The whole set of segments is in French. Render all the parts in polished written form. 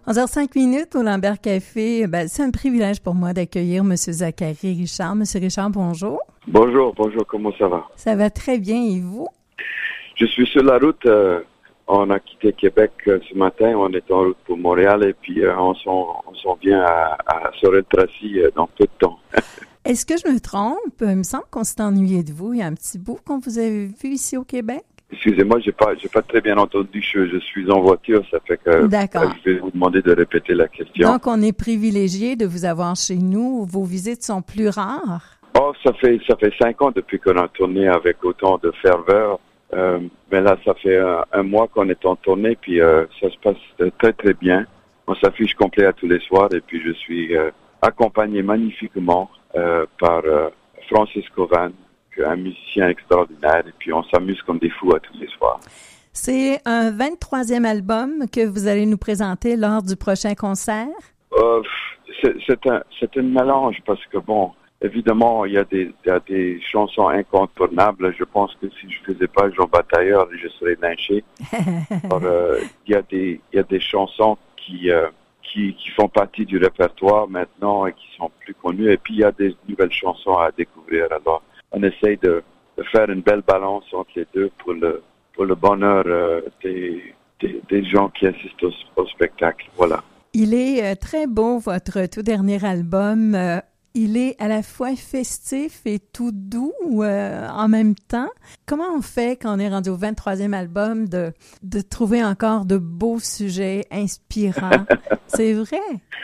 11h05 au Lambert Café. C'est un privilège pour moi d'accueillir M. Zachary Richard. M. Richard, bonjour. Bonjour, comment ça va? Ça va très bien, et vous? Je suis sur la route. On a quitté Québec ce matin. On est en route pour Montréal et puis on s'en vient à Sorel-Tracy dans peu de temps. Est-ce que je me trompe? Il me semble qu'on s'est ennuyé de vous. Il y a un petit bout qu'on vous avait vu ici au Québec. Excusez-moi, j'ai pas très bien entendu. Je suis en voiture, ça fait que je vais vous demander de répéter la question. Donc, on est privilégié de vous avoir chez nous. Vos visites sont plus rares. Oh, ça fait 5 ans depuis qu'on a tourné avec autant de ferveur. Mais là, ça fait un mois qu'on est en tournée, puis ça se passe très très bien. On s'affiche complet à tous les soirs, et puis je suis accompagné magnifiquement par Francis Covan, un musicien extraordinaire, et puis on s'amuse comme des fous à tous les soirs. C'est un 23e album que vous allez nous présenter lors du prochain concert? C'est un mélange, parce que évidemment, il y a des chansons incontournables. Je pense que si je faisais pas Jean Batailleur, je serais lynché. Alors, il y a des chansons qui font partie du répertoire maintenant et qui sont plus connues. Et puis, il y a des nouvelles chansons à découvrir. Alors, on essaye de faire une belle balance entre les deux pour le bonheur des gens qui assistent au spectacle. Voilà. Il est très beau, votre tout dernier album. Il est à la fois festif et tout doux en même temps. Comment on fait quand on est rendu au 23e album de trouver encore de beaux sujets inspirants? C'est vrai?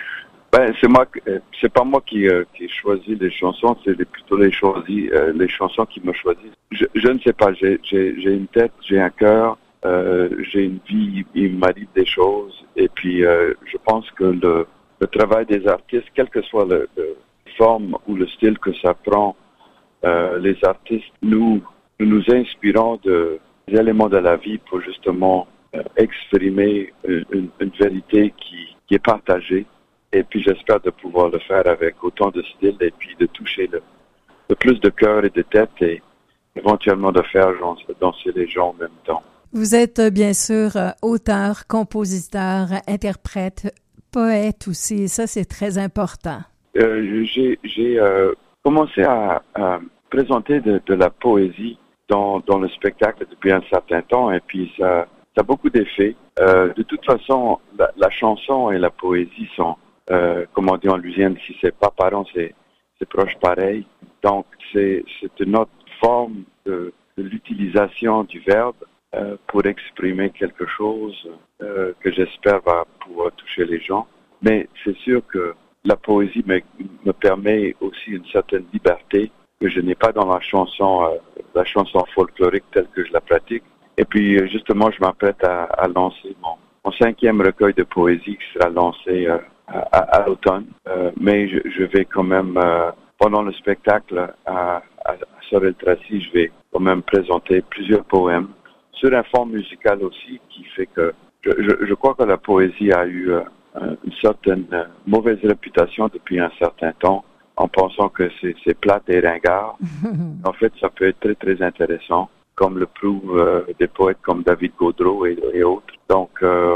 C'est pas moi qui choisis les chansons, c'est plutôt les chansons qui me choisissent. Je ne sais pas, j'ai une tête, j'ai un cœur, j'ai une vie, il m'arrive des choses, et puis je pense que le travail des artistes, quelle que soit la forme ou le style que ça prend, les artistes, nous inspirons des éléments de la vie pour justement exprimer une vérité qui est partagée. Et puis j'espère de pouvoir le faire avec autant de style et puis de toucher le plus de cœur et de tête et éventuellement de faire danser les gens en même temps. Vous êtes bien sûr auteur, compositeur, interprète, poète aussi, et ça c'est très important. J'ai commencé à présenter de la poésie dans le spectacle depuis un certain temps et puis ça a beaucoup d'effets. De toute façon, la chanson et la poésie sont comme on dit en Louisiane, si c'est pas parent, c'est proche pareil. Donc, c'est une autre forme de l'utilisation du verbe pour exprimer quelque chose que j'espère va pouvoir toucher les gens. Mais c'est sûr que la poésie me permet aussi une certaine liberté que je n'ai pas dans la chanson folklorique telle que je la pratique. Et puis, justement, je m'apprête à lancer mon 5e recueil de poésie qui sera lancé à l'automne, mais je vais quand même, pendant le spectacle à Sorel-Tracy, je vais quand même présenter plusieurs poèmes sur un fond musical aussi qui fait que je crois que la poésie a eu une certaine mauvaise réputation depuis un certain temps en pensant que c'est plate et ringard. En fait, ça peut être très, très intéressant, comme le prouvent des poètes comme David Gaudreau et autres. Donc,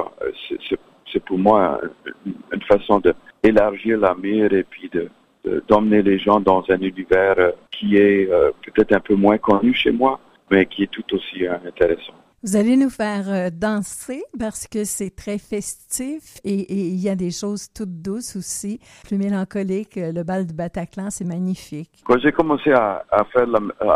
c'est pour moi une façon d'élargir la mire et puis d'emmener les gens dans un univers qui est peut-être un peu moins connu chez moi, mais qui est tout aussi intéressant. Vous allez nous faire danser parce que c'est très festif et il y a des choses toutes douces aussi, plus mélancoliques. Le bal du Bataclan, c'est magnifique. Quand j'ai commencé à faire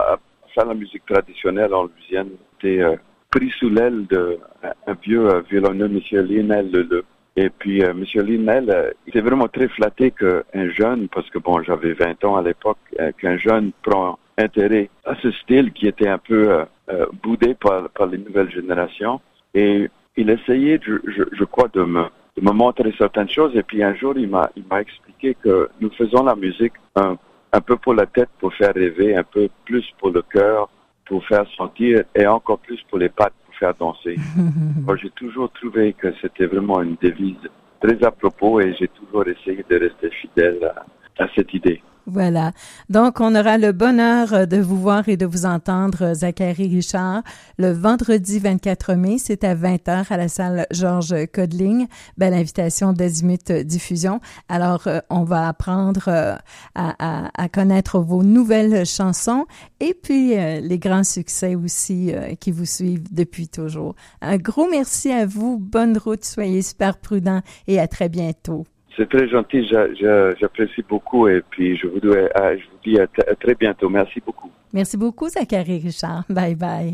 la musique traditionnelle en Louisiane, j'étais pris sous l'aile d'un vieux violonneux, M. Lionel Leleu. Et puis, M. Lionel, il était vraiment très flatté qu'un jeune, parce que j'avais 20 ans à l'époque, qu'un jeune prend intérêt à ce style qui était un peu boudé par les nouvelles générations. Et il essayait, je crois, de me montrer certaines choses. Et puis un jour, il m'a expliqué que nous faisons la musique un peu pour la tête, pour faire rêver, un peu plus pour le cœur, pour faire sentir, et encore plus pour les pattes, pour faire danser. Moi, j'ai toujours trouvé que c'était vraiment une devise très à propos et j'ai toujours essayé de rester fidèle à cette idée. Voilà. Donc, on aura le bonheur de vous voir et de vous entendre, Zachary Richard, le vendredi 24 mai. C'est à 20h à la salle Georges Codling. Belle invitation d'Azimut Diffusion. Alors, on va apprendre à connaître vos nouvelles chansons et puis les grands succès aussi qui vous suivent depuis toujours. Un gros merci à vous. Bonne route. Soyez super prudents et à très bientôt. C'est très gentil, j'apprécie beaucoup et puis je vous dis à très bientôt. Merci beaucoup. Merci beaucoup, Zachary Richard. Bye bye.